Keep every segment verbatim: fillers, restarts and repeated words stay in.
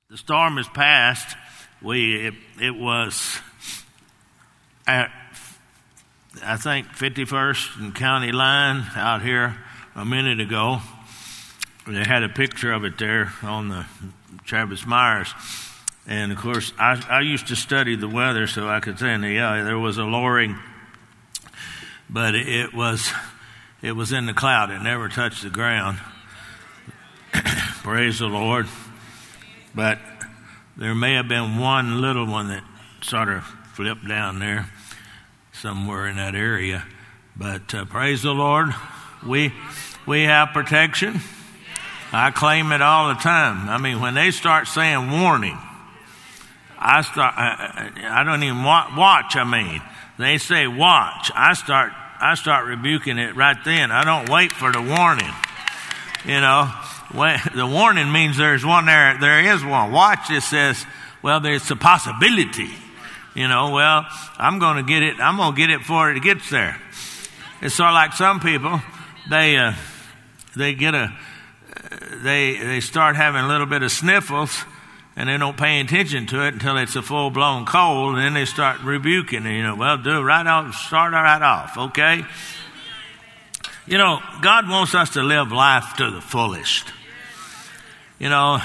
The storm has passed. We it, it was at I think fifty-first and County Line out here a minute ago. They had a picture of it there on the Travis Myers. And of course, I, I used to study the weather, so I could say, yeah, there was a lowering, but it was it was in the cloud. It never touched the ground. Praise the Lord. But there may have been one little one that sort of flipped down there somewhere in that area. But uh, praise the Lord, we we have protection. I claim it all the time. I mean, when they start saying warning, I start. I, I don't even watch. I mean, they say watch. I start. I start rebuking it right then. I don't wait for the warning. You know, when, the warning means there's one there. There is one. Watch. It says, well, there's a possibility. You know, well, I'm going to get it. I'm going to get it before it gets there. It's sort of like some people. They uh, they get a. They they start having a little bit of sniffles. And they don't pay attention to it until it's a full-blown cold, and then they start rebuking it. You know, well, do it right off, start right off, okay? You know, God wants us to live life to the fullest. You know,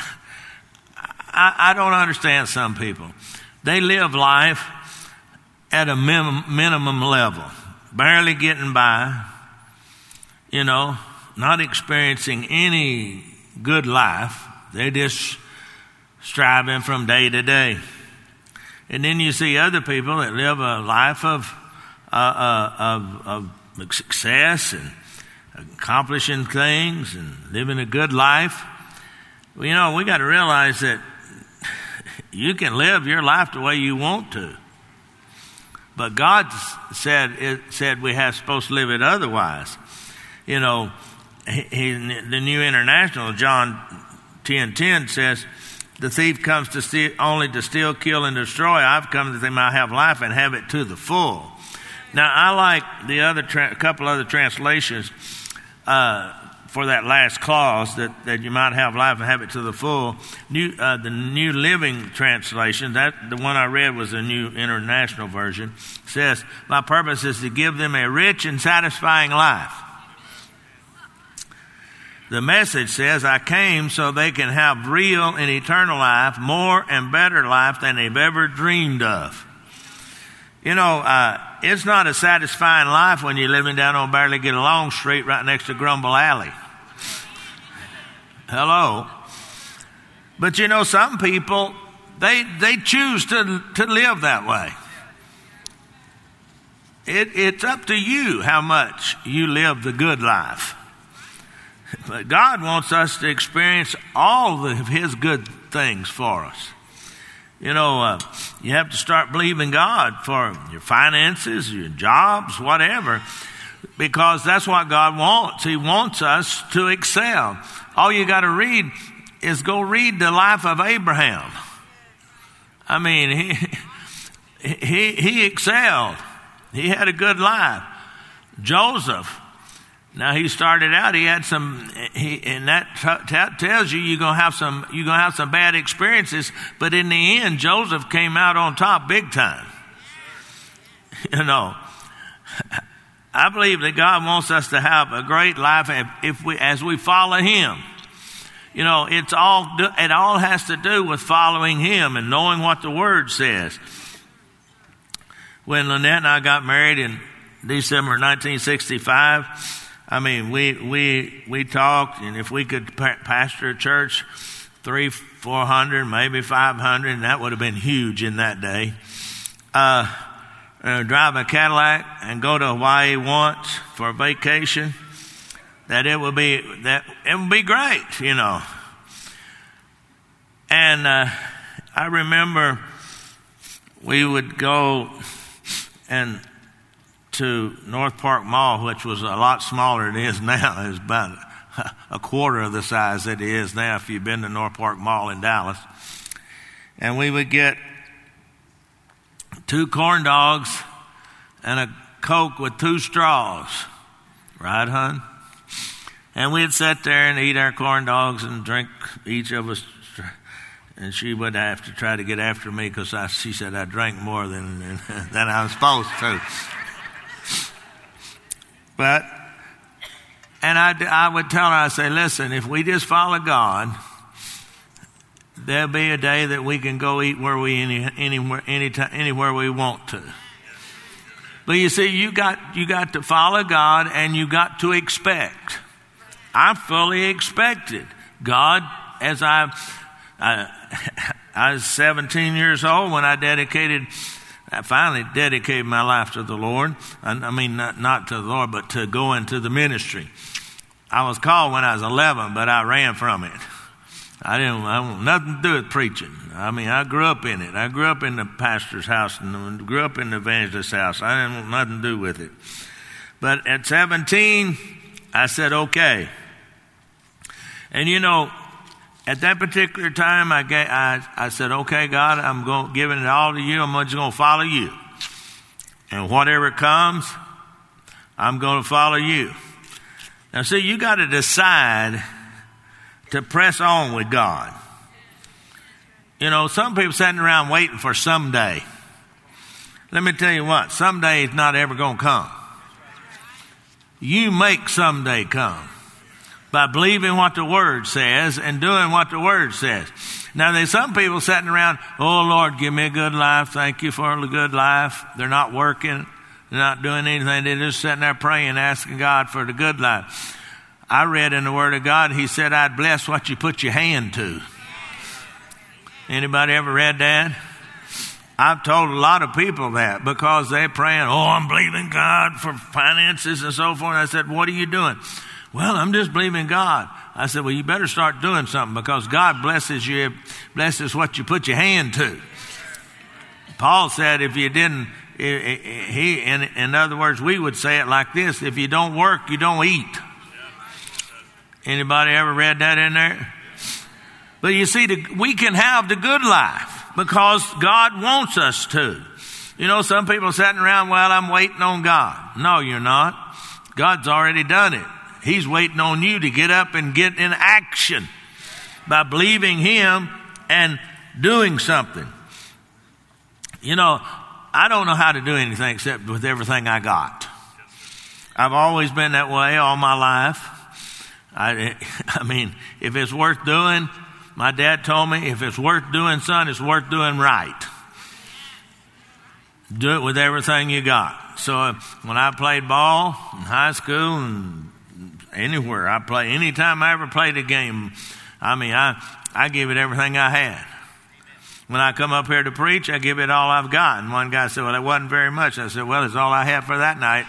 I, I don't understand some people. They live life at a minimum, minimum level, barely getting by, you know, not experiencing any good life. They just striving from day to day. And then you see other people that live a life of, uh, uh, of, of success and accomplishing things and living a good life. Well, you know, we got to realize that you can live your life the way you want to. But God said it said we have supposed to live it otherwise. You know, he, he, the New International, John ten ten says, the thief comes to steal, only to steal, kill, and destroy. I've come that they might have life and have it to the full. Now, I like the other tra- a couple other translations uh, for that last clause, that, that you might have life and have it to the full. New, uh, the New Living Translation, that the one I read was the New International Version, says, my purpose is to give them a rich and satisfying life. The Message says, I came so they can have real and eternal life, more and better life than they've ever dreamed of. You know, uh, it's not a satisfying life when you're living down on Barely Get Along Street right next to Grumble Alley. Hello. But you know, some people, they they choose to, to live that way. It, it's up to you how much you live the good life. But God wants us to experience all of His good things for us. You know, uh, you have to start believing God for your finances, your jobs, whatever, because that's what God wants. He wants us to excel. All you got to read is go read the life of Abraham. I mean, he he he excelled. He had a good life. Joseph. Now he started out. He had some, he, and that t- t- tells you you're gonna have some. You're gonna have some bad experiences. But in the end, Joseph came out on top, big time. You know, I believe that God wants us to have a great life if, if we, as we follow Him. You know, it's all. It all has to do with following Him and knowing what the Word says. When Lynette and I got married in December nineteen sixty-five. I mean, we we we talked, and if we could pa- pastor a church, three, four hundred, maybe five hundred, and that would have been huge in that day. Uh, uh, drive a Cadillac and go to Hawaii once for a vacation. That it would be that it would be great, you know. And uh, I remember we would go and. to North Park Mall, which was a lot smaller than it is now. It's about a quarter of the size that it is now if you've been to North Park Mall in Dallas. And we would get two corn dogs and a Coke with two straws. Right, hon? And we'd sit there and eat our corn dogs and drink, each of us And she would have to try to get after me because I, she said I drank more than, than, than I was supposed to. But, and I, I would tell her, I say, listen, if we just follow God, there'll be a day that we can go eat where we any, anywhere, anytime, anywhere we want to. But you see, you got, you got to follow God and you got to expect. I fully expected God as I, I, I was seventeen years old when I dedicated, I finally dedicated my life to the Lord. I, I mean, not, not to the Lord, but to go into the ministry. I was called when I was eleven, but I ran from it. I didn't, I want nothing to do with preaching. I mean, I grew up in it. I grew up in the pastor's house and grew up in the evangelist's house. I didn't want nothing to do with it. But at seventeen, I said, okay. And you know, at that particular time, I, gave, I, I said, okay, God, I'm going, giving it all to you. I'm just going to follow you. And whatever comes, I'm going to follow you. Now, see, you got to decide to press on with God. You know, some people sitting around waiting for someday. Let me tell you what, someday is not ever going to come. You make someday come by believing what the Word says and doing what the Word says. Now, there's some people sitting around, oh, Lord, give me a good life. Thank you for the good life. They're not working. They're not doing anything. They're just sitting there praying, asking God for the good life. I read in the Word of God, He said, I'd bless what you put your hand to. Anybody ever read that? I've told a lot of people that because they're praying, oh, I'm believing God for finances and so forth. And I said, what are you doing? Well, I'm just believing God. I said, well, you better start doing something because God blesses you, blesses what you put your hand to. Paul said if you didn't, he, in, in other words, we would say it like this, if you don't work, you don't eat. Anybody ever read that in there? But you see, the, we can have the good life because God wants us to. You know, some people are sitting around, well, I'm waiting on God. No, you're not. God's already done it. He's waiting on you to get up and get in action by believing Him and doing something. You know, I don't know how to do anything except with everything I got. I've always been that way all my life. I, I mean, if it's worth doing, my dad told me, if it's worth doing, son, it's worth doing right. Do it with everything you got. So uh, when I played ball in high school and anywhere I play, anytime I ever played a game, I mean, I, I give it everything I had. When I come up here to preach, I give it all I've got. And one guy said, well, it wasn't very much. I said, well, it's all I have for that night.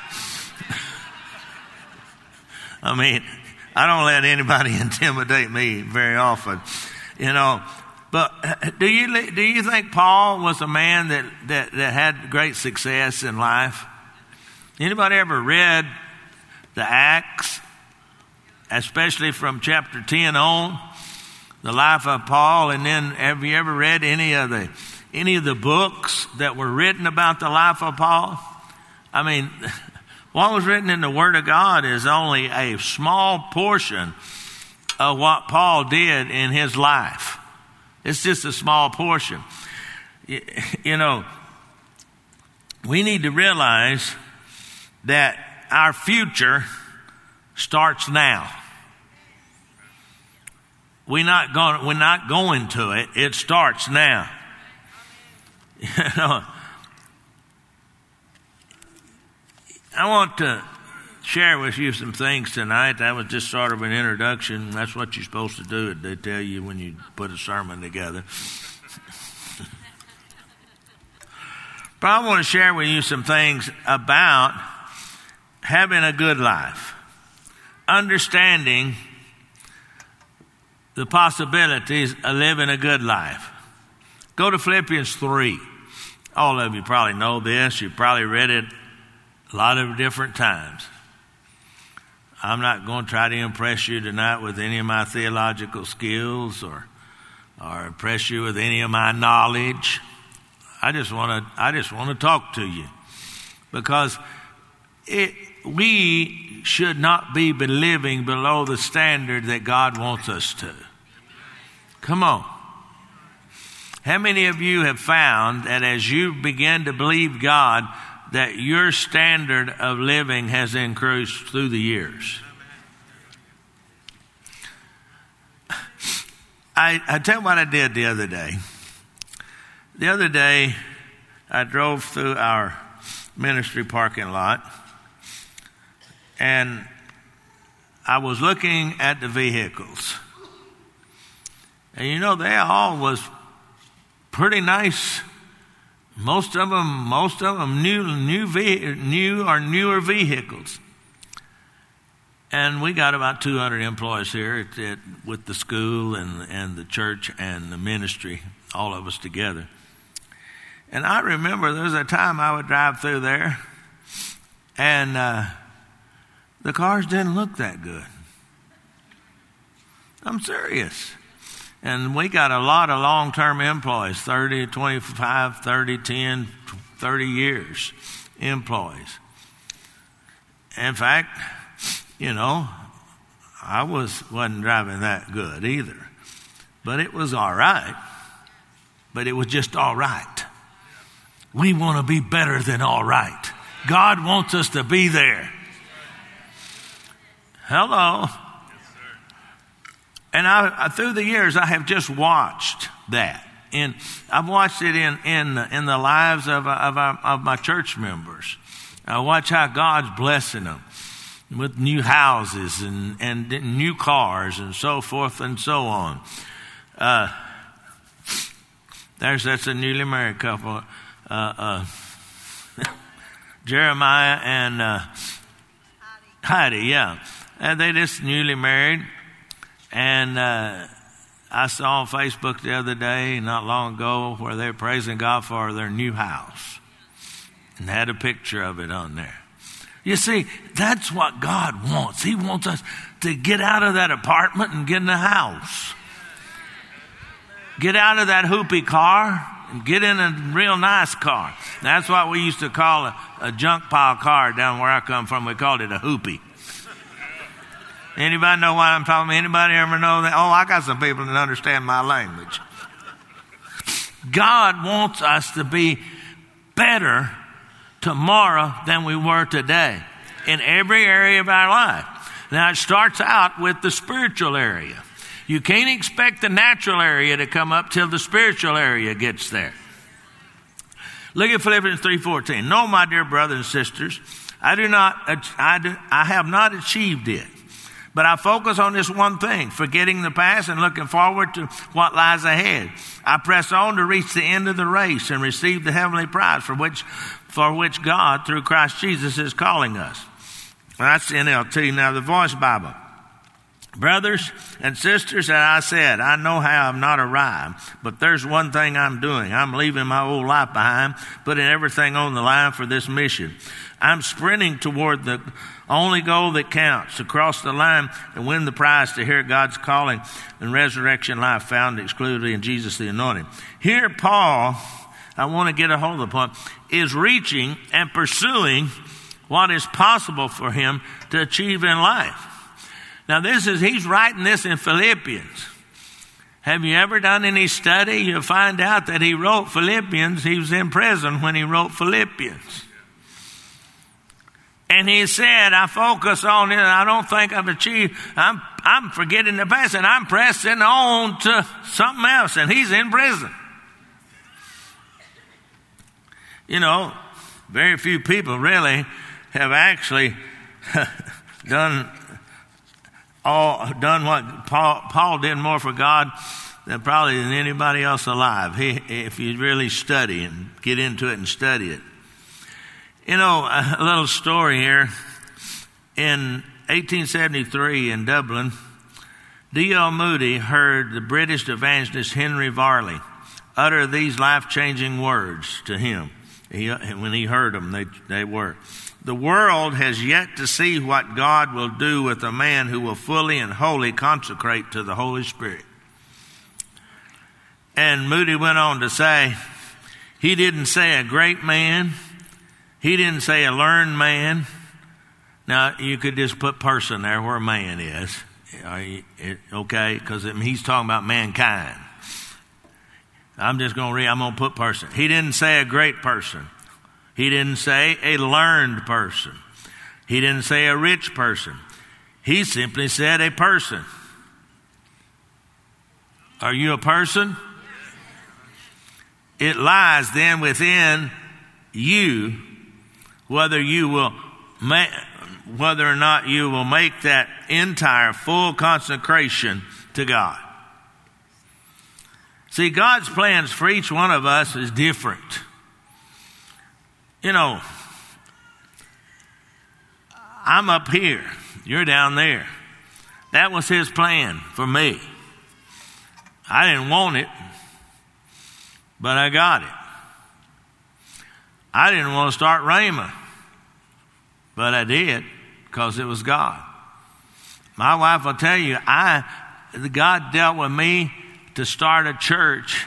I mean, I don't let anybody intimidate me very often, you know. But do you do you think Paul was a man that, that, that had great success in life? Anybody ever read the Acts, especially from chapter ten on, the life of Paul? And then have you ever read any of the any of the books that were written about the life of Paul? I mean, what was written in the Word of God is only a small portion of what Paul did in his life. It's just a small portion. You, you know, we need to realize that our future starts now. We're not going, we're not going to it. It starts now. You know, I want to share with you some things tonight. That was just sort of an introduction. That's what you're supposed to do. They tell you when you put a sermon together. But I want to share with you some things about having a good life, understanding the possibilities of living a good life. Go to Philippians three. All of you probably know this. You've probably read it a lot of different times. I'm not going to try to impress you tonight with any of my theological skills or or impress you with any of my knowledge. I just want to I just want to talk to you because it, we should not be living below the standard that God wants us to. Come on. How many of you have found that as you begin to believe God, that your standard of living has increased through the years? I, I tell you what I did the other day. The other day, I drove through our ministry parking lot, and I was looking at the vehicles. And you know, they all was pretty nice. Most of them, most of them new, new, new or newer vehicles. And we got about two hundred employees here at, at, with the school and, and the church and the ministry, all of us together. And I remember there was a time I would drive through there, and uh, the cars didn't look that good. I'm serious. And we got a lot of long-term employees, thirty, twenty-five, thirty, ten, thirty years employees. In fact, you know, I was, wasn't driving that good either. But it was all right. But it was just all right. We want to be better than all right. God wants us to be there. Hello. And I, through the years, I have just watched that. And I've watched it in, in, in the lives of, of, our, of my church members. I watch how God's blessing them with new houses and, and new cars and so forth and so on. Uh, there's that's a newly married couple, uh, uh, Jeremiah and uh, Heidi. Heidi, yeah, and they just newly married. And uh, I saw on Facebook the other day, not long ago, where they're praising God for their new house, and had a picture of it on there. You see, that's what God wants. He wants us to get out of that apartment and get in a house. Get out of that hoopy car and get in a real nice car. That's what we used to call a, a junk pile car down where I come from. We called it a hoopy. Anybody know what I'm talking about? Anybody ever know that? Oh, I got some people that understand my language. God wants us to be better tomorrow than we were today in every area of our life. Now, it starts out with the spiritual area. You can't expect the natural area to come up till the spiritual area gets there. Look at Philippians three fourteen. No, my dear brothers and sisters, I do not, I, do, I have not achieved it. But I focus on this one thing, forgetting the past and looking forward to what lies ahead. I press on to reach the end of the race and receive the heavenly prize for which, for which God, through Christ Jesus, is calling us. That's N L T. Now, the Voice Bible. Brothers and sisters, as I said, I know how I've not arrived, but there's one thing I'm doing. I'm leaving my old life behind, putting everything on the line for this mission. I'm sprinting toward the only goal that counts, to cross the line and win the prize to hear God's calling and resurrection life found exclusively in Jesus the Anointed. Here, Paul, I want to get a hold of the point, is reaching and pursuing what is possible for him to achieve in life. Now, this is, he's writing this in Philippians. Have you ever done any study? You'll find out that he wrote Philippians. He was in prison when he wrote Philippians. And he said, I focus on it. I don't think I've achieved. I'm, I'm forgetting the past, and I'm pressing on to something else. And he's in prison. You know, very few people really have actually done all done what Paul, Paul did more for God than probably than anybody else alive. He, if you really study and get into it and study it. You know, a little story here. In eighteen seventy-three in Dublin, D L Moody heard the British evangelist Henry Varley utter these life-changing words to him. He, when he heard them, they, they were, the world has yet to see what God will do with a man who will fully and wholly consecrate to the Holy Spirit. And Moody went on to say, he didn't say a great man. He didn't say a learned man. Now, you could just put person there where man is. Okay? Because he's talking about mankind. I'm just going to read, I'm going to put person. He didn't say a great person. He didn't say a learned person. He didn't say a rich person. He simply said a person. Are you a person? It lies then within you whether you will make, whether or not you will make that entire full consecration to God. See, God's plans for each one of us is different. You know, I'm up here. You're down there. That was his plan for me. I didn't want it, but I got it. I didn't want to start Rhema, but I did because it was God. My wife will tell you, I God dealt with me to start a church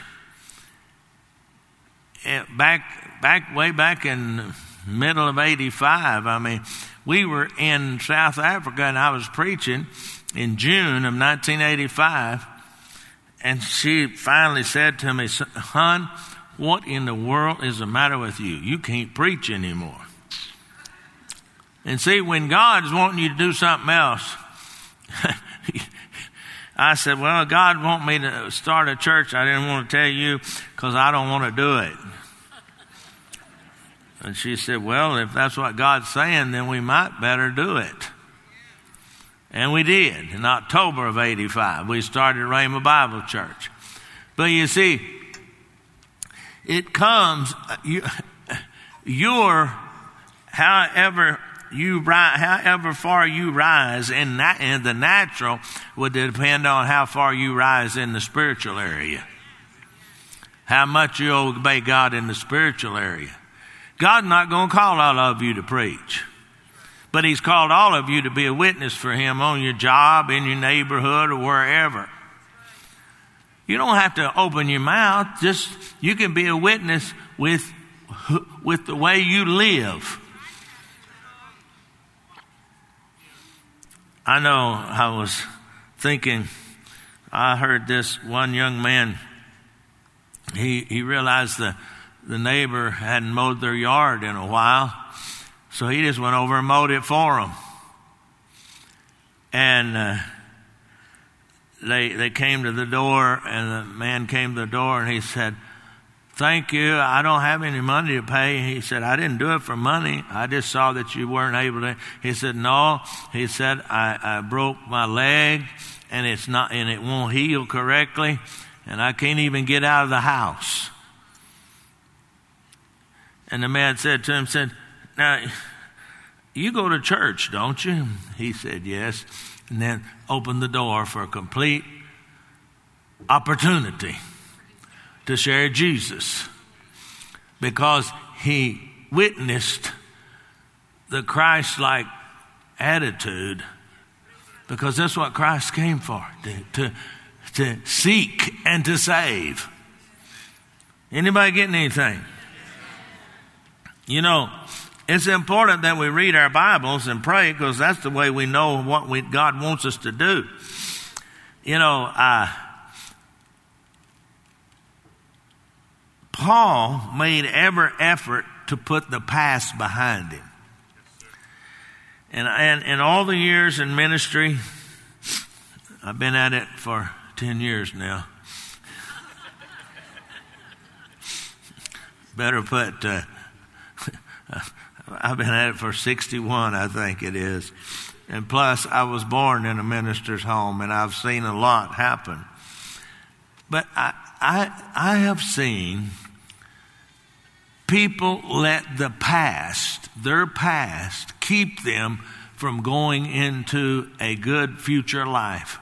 back, back way back in the middle of eighty-five. I mean, we were in South Africa, and I was preaching in June of nineteen eighty-five, and she finally said to me, "Hon, what in the world is the matter with you? You can't preach anymore." And see, when God's wanting you to do something else, I said, well, God want me to start a church. I didn't want to tell you because I don't want to do it. And she said, well, if that's what God's saying, then we might better do it. And we did. In October of eighty-five, we started Rhema Bible Church. But you see, it comes, you, you're, however you rise, however far you rise in, that, in the natural would depend on how far you rise in the spiritual area. How much you obey God in the spiritual area. God's not going to call all of you to preach. But he's called all of you to be a witness for him on your job, in your neighborhood, or wherever. You don't have to open your mouth. Just, you can be a witness with, with the way you live. I know I was thinking, I heard this one young man, he, he realized the, the neighbor hadn't mowed their yard in a while, so he just went over and mowed it for them. And uh, they they came to the door, and the man came to the door, and he said, "Thank you, I don't have any money to pay." He said, "I didn't do it for money. I just saw that you weren't able to." He said, "No." He said, I, I broke my leg, and it's not, and it won't heal correctly, and I can't even get out of the house." And the man said to him, said, "Now, you go to church, don't you?" He said, "Yes." And then opened the door for a complete opportunity to share Jesus, because he witnessed the Christ-like attitude, because that's what Christ came for, to, to, to seek and to save. Anybody getting anything? You know, it's important that we read our Bibles and pray, because that's the way we know what we, God wants us to do. You know, uh, Paul made every effort to put the past behind him. And, and in all the years in ministry, I've been at it for ten years now. Better put, uh, I've been at it for sixty-one, I think it is. And plus, I was born in a minister's home, and I've seen a lot happen. But I, I, I have seen people let the past, their past, keep them from going into a good future life.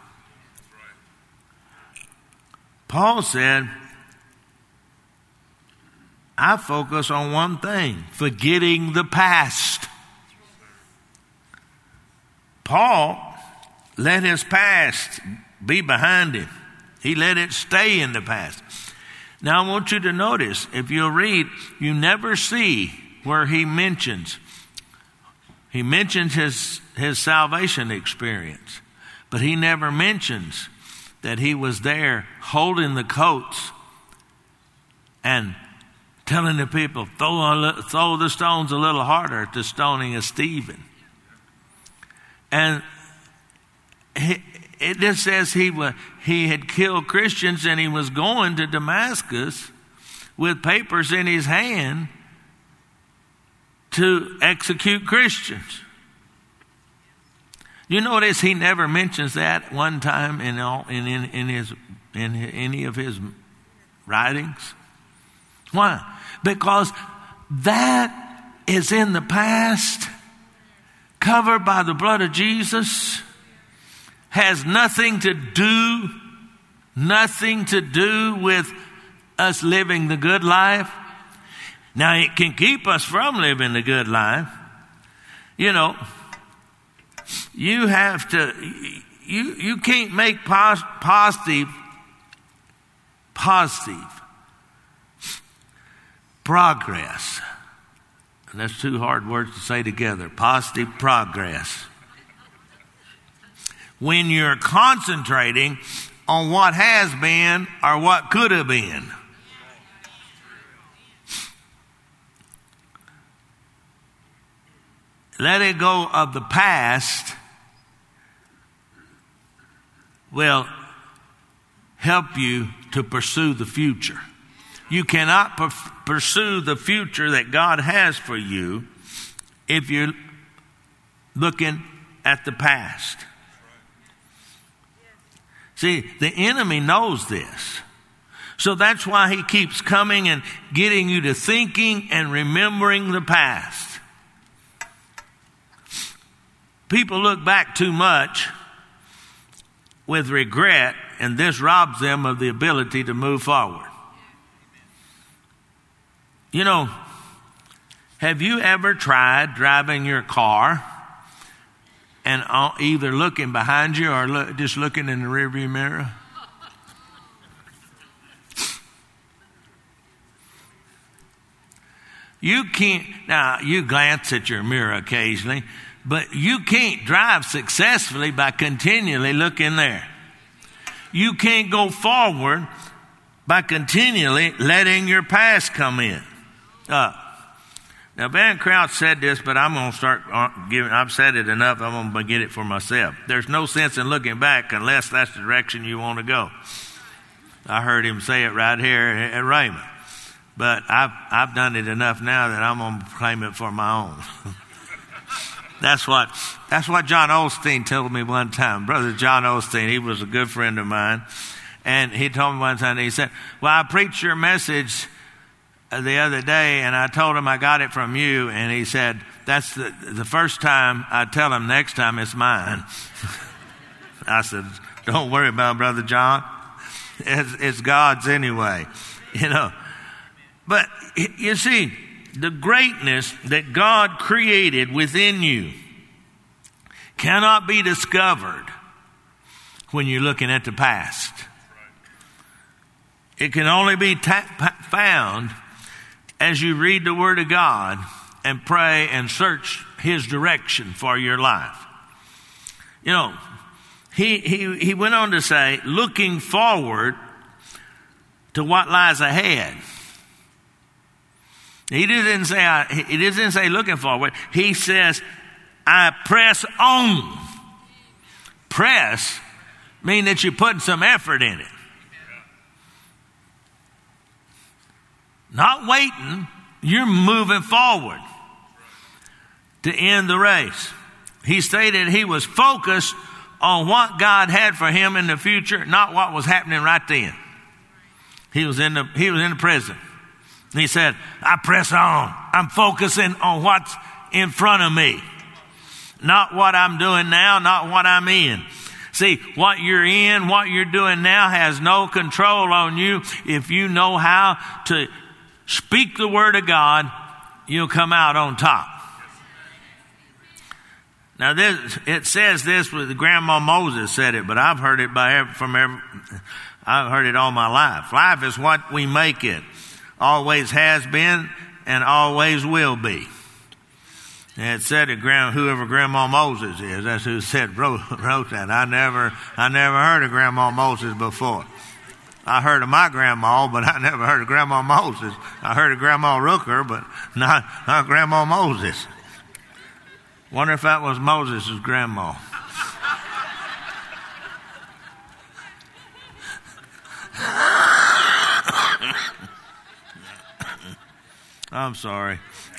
Paul said, I focus on one thing, forgetting the past. Paul let his past be behind him. He let it stay in the past. Now I want you to notice, if you'll read, you never see where he mentions, he mentions his, his salvation experience, but he never mentions that he was there holding the coats and telling the people, throw, a, throw the stones a little harder at the stoning of Stephen. And he, it just says he, was, he had killed Christians, and he was going to Damascus with papers in his hand to execute Christians. You notice he never mentions that one time in all in, in, in his in any of his writings. Why? Because that is in the past, covered by the blood of Jesus, has nothing to do, nothing to do with us living the good life. Now, it can keep us from living the good life. You know, you have to, you, you can't make pos- positive, positive progress. And that's two hard words to say together. Positive progress. When you're concentrating on what has been or what could have been. Letting go of the past will help you to pursue the future. You cannot per- pursue the future that God has for you if you're looking at the past. See, the enemy knows this. So that's why he keeps coming and getting you to thinking and remembering the past. People look back too much with regret, and this robs them of the ability to move forward. You know, have you ever tried driving your car and either looking behind you or look, just looking in the rearview mirror? You can't, now you glance at your mirror occasionally, but you can't drive successfully by continually looking there. You can't go forward by continually letting your past come in. Uh, now, Van Crouch said this, but I'm going to start giving, I've said it enough, I'm going to get it for myself. There's no sense in looking back unless that's the direction you want to go. I heard him say it right here at Raymond. But I've, I've done it enough now that I'm going to claim it for my own. That's what that's what John Osteen told me one time. Brother John Osteen, he was a good friend of mine. And he told me one time, he said, well, I preached your message the other day, and I told him I got it from you. And he said, that's the, the first time. I tell him next time it's mine. I said, don't worry about it, Brother John. It's, it's God's anyway, you know. But you see, the greatness that God created within you cannot be discovered when you're looking at the past. It can only be ta- found as you read the Word of God and pray and search His direction for your life. You know, he, he, he went on to say, looking forward to what lies ahead. He didn't say, I, he didn't say looking forward. He says, I press on. Press means that you're putting some effort in it. Not waiting, you're moving forward to end the race. He stated he was focused on what God had for him in the future, not what was happening right then. He was in the, he was in the prison. He said, I press on. I'm focusing on what's in front of me. Not what I'm doing now, not what I'm in. See, what you're in, what you're doing now has no control on you. If you know how to speak the word of God, you'll come out on top. Now, this, it says this with Grandma Moses said it, but I've heard it by every, from every, I've heard it all my life. Life is what we make it. Always has been and always will be. And it said that grand, whoever Grandma Moses is, that's who said wrote, wrote that. I never, I never heard of Grandma Moses before. I heard of my grandma, but I never heard of Grandma Moses. I heard of Grandma Rooker, but not, not Grandma Moses. Wonder if that was Moses' grandma. I'm sorry.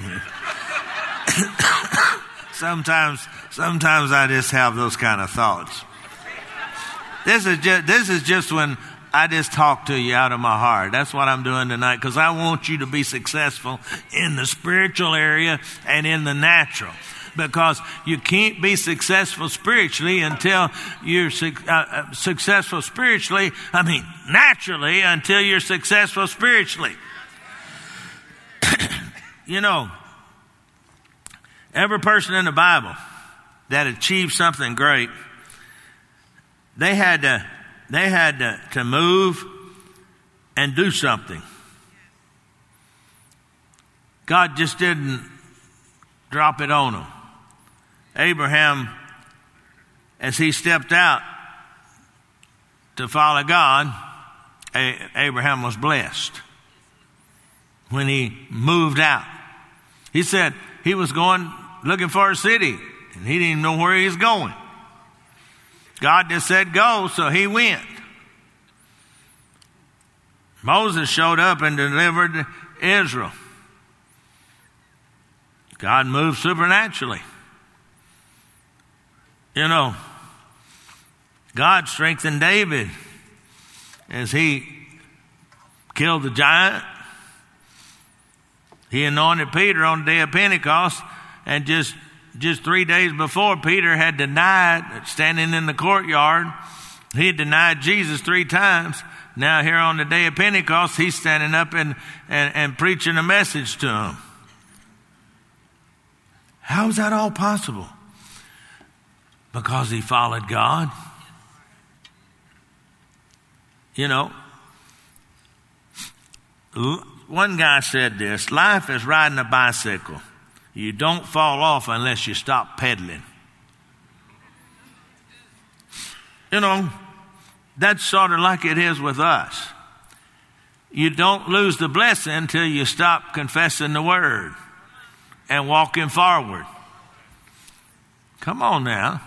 sometimes, sometimes I just have those kind of thoughts. This is just, this is just when I just talk to you out of my heart. That's what I'm doing tonight, because I want you to be successful in the spiritual area and in the natural. Because you can't be successful spiritually until you're su- uh, successful spiritually, I mean, naturally, until you're successful spiritually. You know, every person in the Bible that achieved something great, they had to, they had to, to move and do something. God just didn't drop it on them. Abraham, as he stepped out to follow God, Abraham was blessed when he moved out. He said he was going looking for a city, and he didn't even know where he was going. God just said go, so he went. Moses showed up and delivered Israel. God moved supernaturally. You know, God strengthened David as he killed the giant. He anointed Peter on the day of Pentecost, and just just three days before, Peter had denied, standing in the courtyard, he had denied Jesus three times. Now here on the day of Pentecost, he's standing up and, and, and preaching a message to them. How is that all possible? Because he followed God. You know, one guy said this: life is riding a bicycle. You don't fall off unless you stop pedaling. You know, that's sort of like it is with us. You don't lose the blessing until you stop confessing the word and walking forward. Come on now.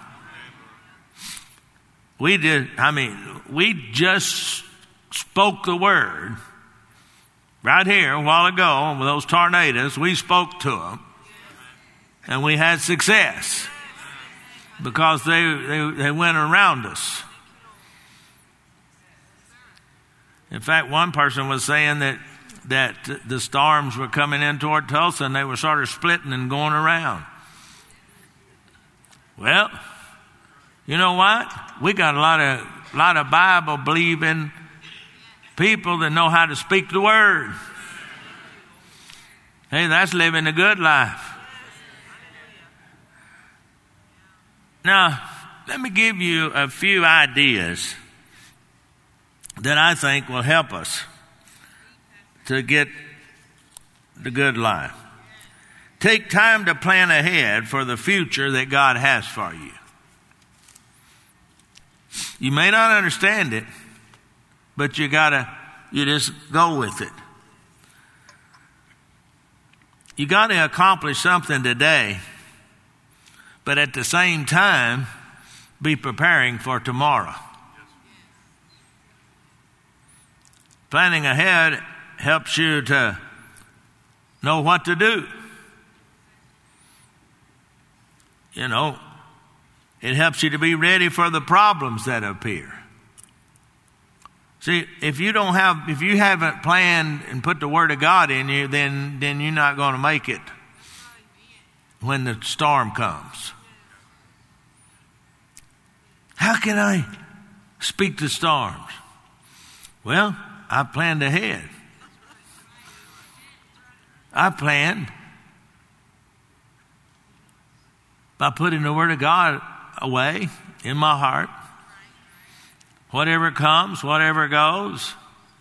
We did, I mean, we just spoke the word right here a while ago with those tornadoes. We spoke to them, and we had success because they, they, they went around us. In fact, one person was saying that, that the storms were coming in toward Tulsa, and they were sort of splitting and going around. Well, you know what? We got a lot of lot of Bible believing people that know how to speak the word. Hey, that's living a good life. Now, let me give you a few ideas that I think will help us to get the good life. Take time to plan ahead for the future that God has for you. You may not understand it, but you gotta, you just go with it. You gotta accomplish something today, but at the same time, be preparing for tomorrow. Planning ahead helps you to know what to do. You know, it helps you to be ready for the problems that appear. See, if you don't have, if you haven't planned and put the Word of God in you, then, then you're not going to make it when the storm comes. How can I speak to storms? Well, I planned ahead. I planned by putting the Word of God away in my heart. Whatever comes, whatever goes.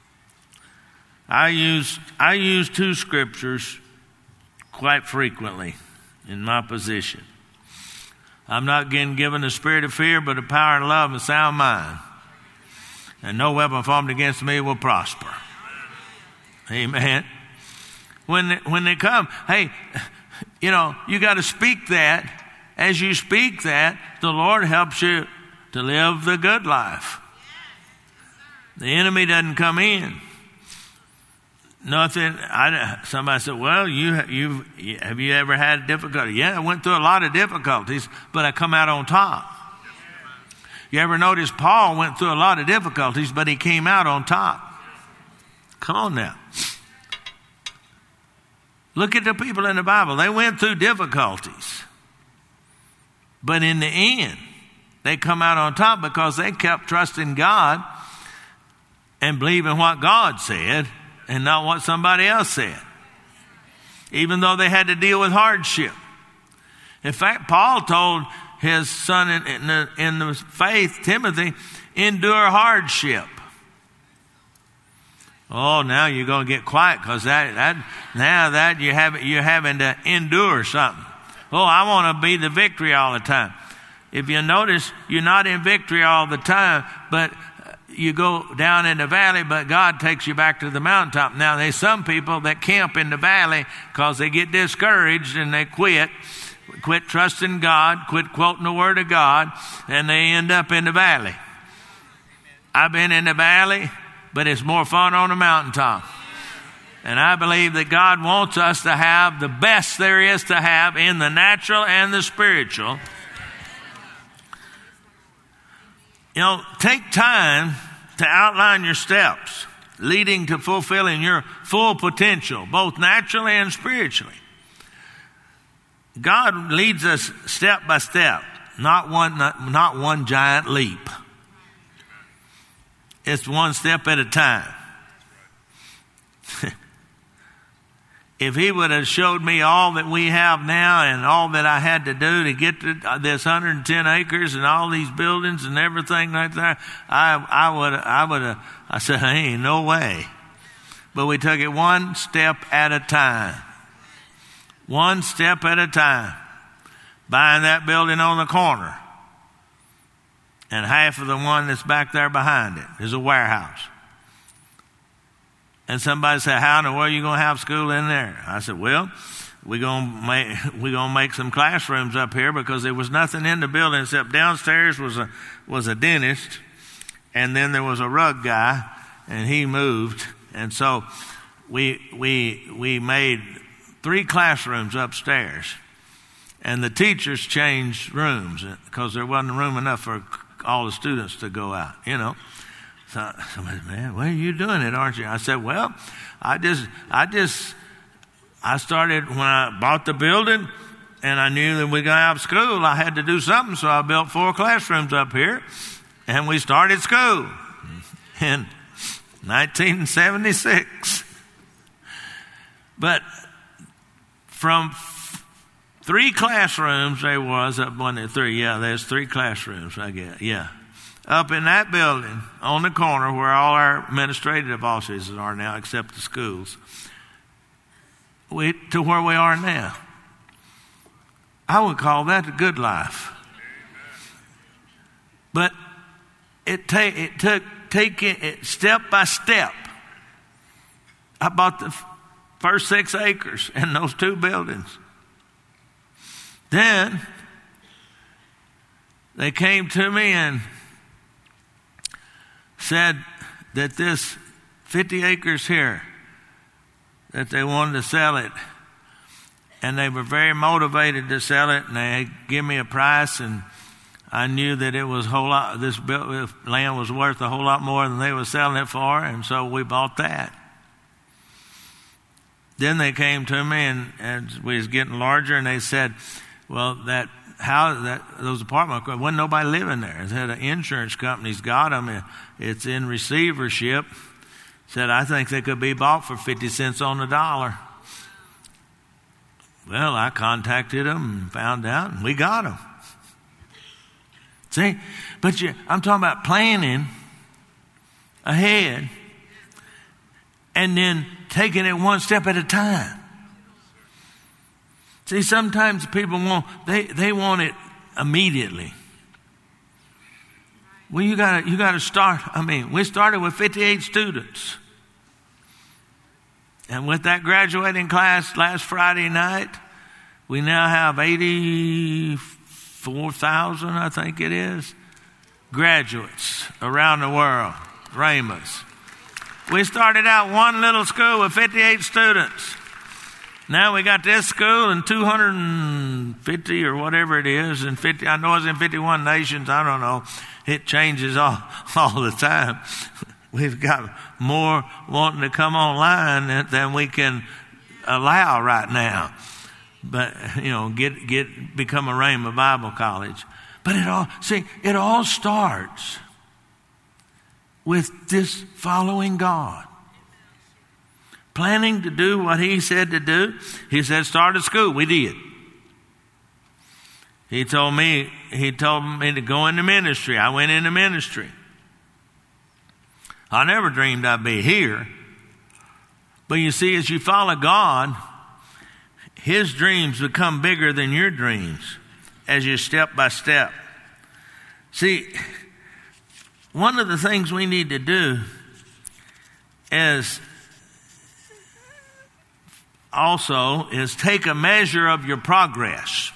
I use I use two scriptures quite frequently in my position. I'm not getting given the spirit of fear, but a power of love and sound mind. and no weapon formed against me will prosper. Amen. When they, when they come, hey, you know, you got to speak that. As you speak that, the Lord helps you to live the good life. The enemy doesn't come in. Nothing. I, somebody said, well, you, you, have you ever had difficulty? Yeah, I went through a lot of difficulties, but I come out on top. You ever notice Paul went through a lot of difficulties, but he came out on top? Come on now. Look at the people in the Bible. They went through difficulties. But in the end, they come out on top because they kept trusting God and believing what God said and not what somebody else said. Even though they had to deal with hardship. In fact, Paul told his son in, in, the, in the faith, Timothy, endure hardship. Oh, now you're going to get quiet because that, that, now that you have, you're having to endure something. Oh, I want to be the victory all the time. If you notice, you're not in victory all the time, but you go down in the valley, but God takes you back to the mountaintop. Now, there's some people that camp in the valley because they get discouraged and they quit, quit trusting God, quit quoting the Word of God, and they end up in the valley. I've been in the valley, but it's more fun on the mountaintop. And I believe that God wants us to have the best there is to have in the natural and the spiritual. You know, take time to outline your steps leading to fulfilling your full potential, both naturally and spiritually. God leads us step by step, not one, not, not one giant leap. It's one step at a time. If he would have showed me all that we have now and all that I had to do to get to this one hundred ten acres and all these buildings and everything like that, I, I would, I would have, I said, hey, no way. But we took it one step at a time. One step at a time. Buying that building on the corner. And half of the one that's back there behind it is a warehouse. And somebody said, how in the world are you going to have school in there? I said, well, we're going to make, we're going to make some classrooms up here because there was nothing in the building except downstairs was a, was a dentist. And then there was a rug guy and he moved. And so we, we, we made three classrooms upstairs and the teachers changed rooms because there wasn't room enough for all the students to go out, you know. So somebody said, man, what are you doing it, aren't you? I said, well, I just, I just, I started when I bought the building and I knew that we were going to have school. I had to do something, so I built four classrooms up here and we started school in nineteen seventy-six. But from f- three classrooms there was, up one there, three, yeah, there's three classrooms, I guess, yeah. Up in that building, on the corner where all our administrative offices are now, except the schools, we, to where we are now. I would call that the good life. But it, ta- it took taking it step by step. I bought the f- first six acres in those two buildings. Then they came to me and said that this fifty acres here, that they wanted to sell it. And they were very motivated to sell it. And they gave me a price. And I knew that it was a whole lot, this land was worth a whole lot more than they were selling it for. And so we bought that. Then they came to me and, and we was getting larger. And they said, well, that how that those apartments, wasn't nobody living there. It had an insurance company's got them. It's in receivership. Said, I think they could be bought for fifty cents on the dollar. Well, I contacted them and found out, and we got them. See, but you, I'm talking about planning ahead and then taking it one step at a time. See, sometimes people want, they, they want it immediately. Well, you got you got to start. I mean, we started with fifty-eight students. And with that graduating class last Friday night, we now have eighty-four thousand, I think it is, graduates around the world, Rhemas. We started out one little school with fifty-eight students. Now we got this school and two hundred fifty or whatever it is, and fifty. I know it's in fifty-one nations. I don't know. It changes all, all the time. We've got more wanting to come online than we can allow right now. But, you know, get, get, become a Rhema Bible College. But it all, see, it all starts with this following God. Planning to do what he said to do. He said, start a school. We did. He told me, he told me to go into ministry. I went into ministry. I never dreamed I'd be here. But you see, as you follow God, his dreams become bigger than your dreams as you step by step. See, one of the things we need to do is also is take a measure of your progress.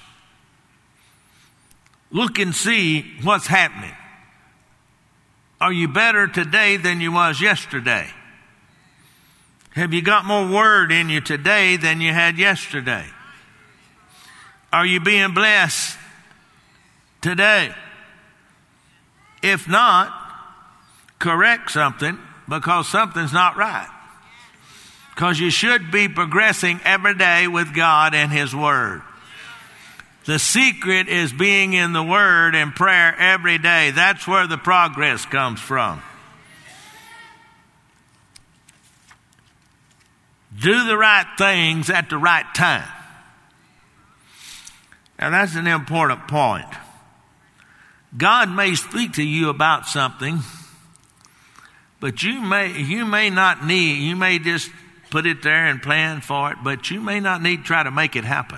Look and see what's happening. Are you better today than you was yesterday? Have you got more word in you today than you had yesterday? Are you being blessed today? If not, correct something, because something's not right. Because you should be progressing every day with God and his word. The secret is being in the word and prayer every day. That's where the progress comes from. Do the right things at the right time. Now that's an important point. God may speak to you about something, but you may you may not need, you may just put it there and plan for it, but you may not need to try to make it happen.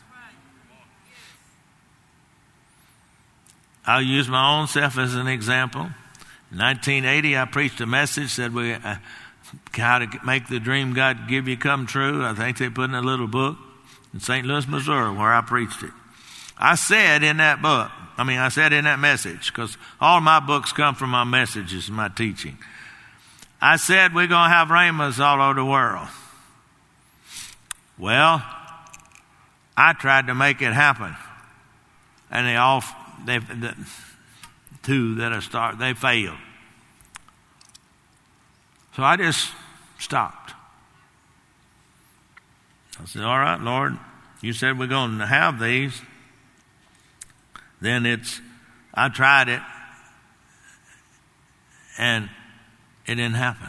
I'll use my own self as an example. In nineteen eighty, I preached a message, said we uh, how to make the dream God give you come true. I think they put in a little book in Saint Louis, Missouri, where I preached it. I said in that book, I mean, I said in that message, because all my books come from my messages and my teaching. I said we're going to have Rhemas all over the world. Well, I tried to make it happen, and they all. They, the two that I started, they failed. So I just stopped. I said, all right, Lord, you said we're going to have these. Then it's, I tried it, and it didn't happen.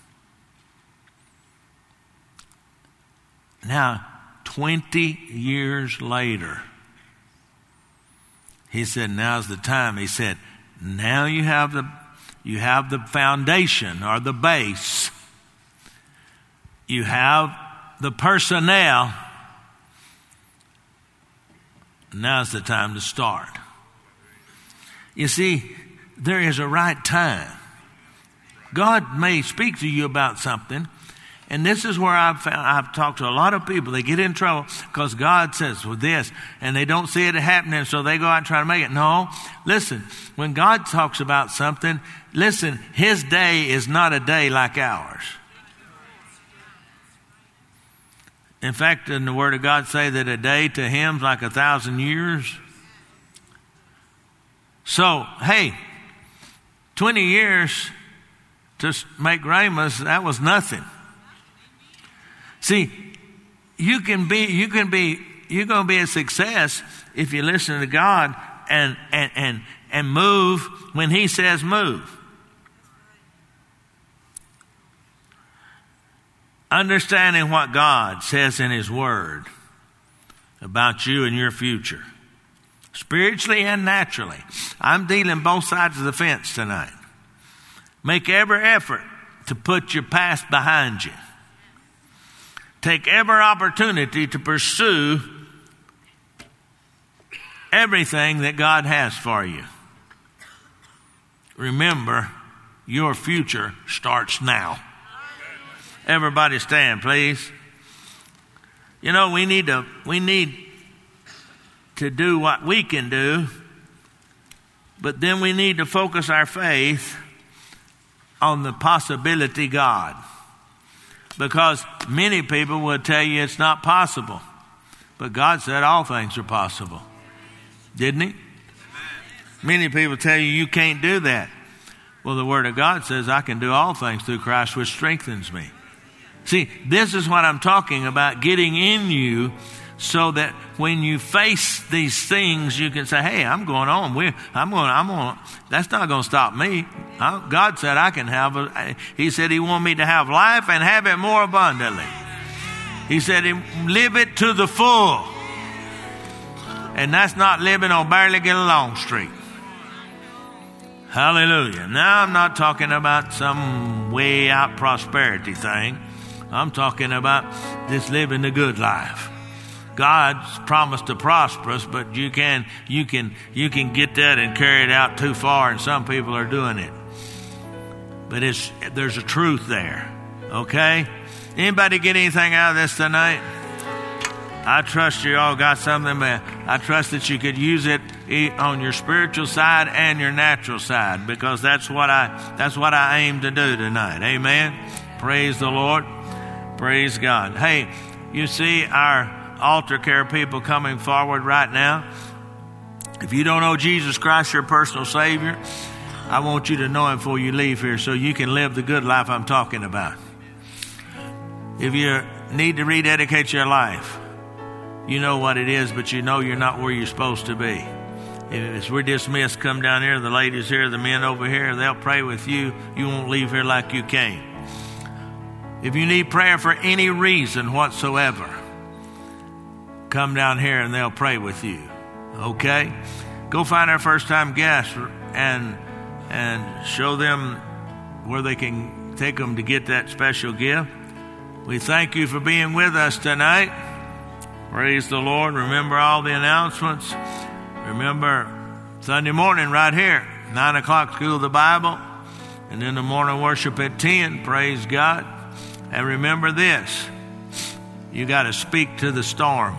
Now, twenty years later, he said, now's the time. He said, now you have the you have the foundation or the base. You have the personnel. Now's the time to start. You see, there is a right time. God may speak to you about something. And this is where I've found, I've talked to a lot of people. They get in trouble because God says with this, and they don't see it happening, so they go out and try to make it. No, listen, when God talks about something, listen, his day is not a day like ours. In fact, in the Word of God say that a day to him is like a thousand years. So, hey, twenty years to make Rhemas, that was nothing. See, you can be, you can be, you're going to be a success if you listen to God and, and, and, and move when he says move. Understanding what God says in his word about you and your future, spiritually and naturally. I'm dealing both sides of the fence tonight. Make every effort to put your past behind you. Take every opportunity to pursue everything that God has for you. remember, your future starts now. Everybody stand, please. You know, we need to, we need to do what we can do, but then we need to focus our faith on the possibility God. Because many people will tell you it's not possible. But God said all things are possible. Didn't he? Many people tell you you can't do that. Well, the Word of God says I can do all things through Christ which strengthens me. See, this is what I'm talking about, getting in you so that when you face these things, you can say, hey, I'm going on. We're, I'm going, I'm going, that's not going to stop me. I, God said I can have, a, he said he wanted me to have life and have it more abundantly. He said, live it to the full. And that's not living on barely get along street. Hallelujah. Now I'm not talking about some way out prosperity thing. I'm talking about just living the good life. God's promised to prosper us, but you can, you can, you can get that and carry it out too far, and some people are doing it. But it's, there's a truth there. Okay? Anybody get anything out of this tonight? I trust you all got something, but I trust that you could use it on your spiritual side and your natural side, because that's what I, that's what I aim to do tonight. Amen. Praise the Lord. Praise God. Hey, you see our altar care people coming forward right now. If you don't know Jesus Christ, your personal Savior, I want you to know Him before you leave here so you can live the good life I'm talking about. If you need to rededicate your life, you know what it is, but you know you're not where you're supposed to be. If we're dismissed, come down here. The ladies here, the men over here, they'll pray with you. You won't leave here like you came. If you need prayer for any reason whatsoever, come down here and they'll pray with you. Okay? Go find our first-time guests and and show them where they can take them to get that special gift. We thank you for being with us tonight. Praise the Lord. Remember all the announcements. Remember Sunday morning right here, nine o'clock, School of the Bible. And then the morning worship at ten. Praise God. And remember this. You got to speak to the storm.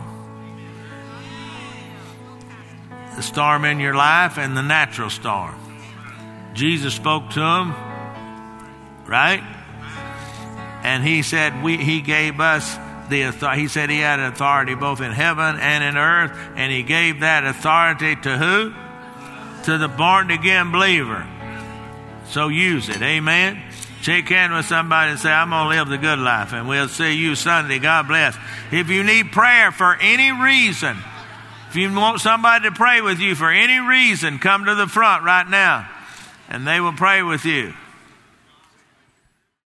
The storm in your life and the natural storm. Jesus spoke to him, right? And he said we, he gave us the authority. He said he had authority both in heaven and in earth, and he gave that authority to who? To the born again believer. So use it. Amen. Shake hands with somebody and say, I'm going to live the good life, and we'll see you Sunday. God bless. If you need prayer for any reason, if you want somebody to pray with you for any reason, come to the front right now, and they will pray with you.